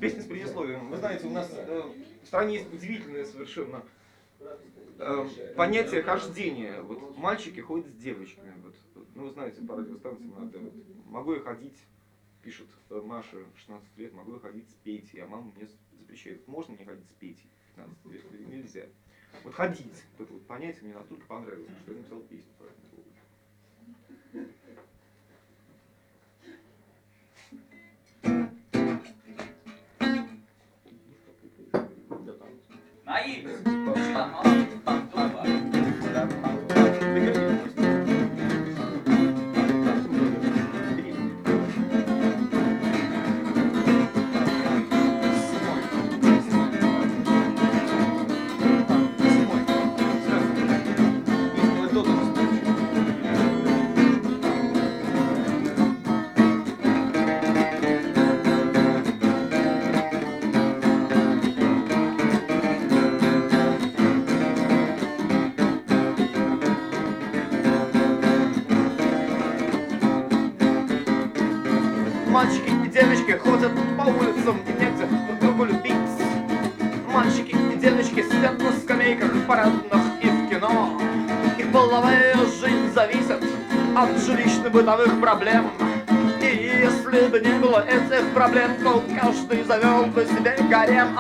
Песня с предисловием. Вы знаете, у нас в стране есть удивительное совершенно понятие хождения. Вот мальчики ходят с девочками. Вот. Ну, вы знаете, по радиостанциям надо. Вот. Могу я ходить, пишет Маша, 16 лет, могу я ходить с Петей, а мама мне запрещает. Можно мне ходить с Петей? 15 лет или нельзя? Вот ходить, это вот понятие мне настолько понравилось, что я написал песню по этому поводу. Мальчики и девочки ходят по улицам и негде друг другу любить. Мальчики и девочки сидят на скамейках парадных и в кино. Их половая жизнь зависит от жилищно-бытовых проблем. И если бы не было этих проблем, то каждый завел бы себе гарем.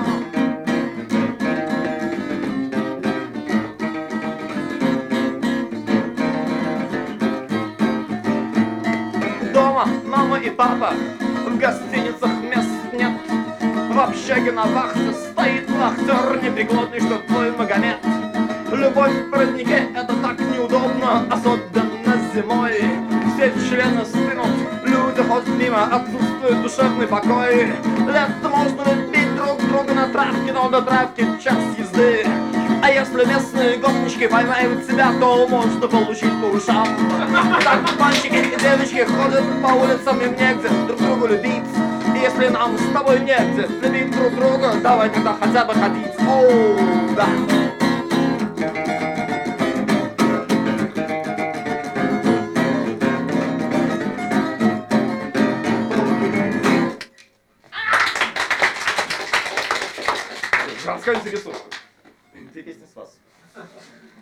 Дома мама и папа, в гостиницах мест нет. В общаге на вахте стоит вахтер непреклонный, что твой Магомед. Любовь в роднике — это так неудобно, особенно зимой. Все члены стынут, люди ходят мимо, отсутствует душевный покой. Летом можно любить друг друга на травке, но до травки час езды. А если местные гопнички поймают тебя, то можно получить по ушам. Так мальчики и девочки ходят по улицам, им негде друг другу любить. И если нам с тобой негде любить друг друга, давай тогда хотя бы ходить. Оу, да. Расскажите рисунок.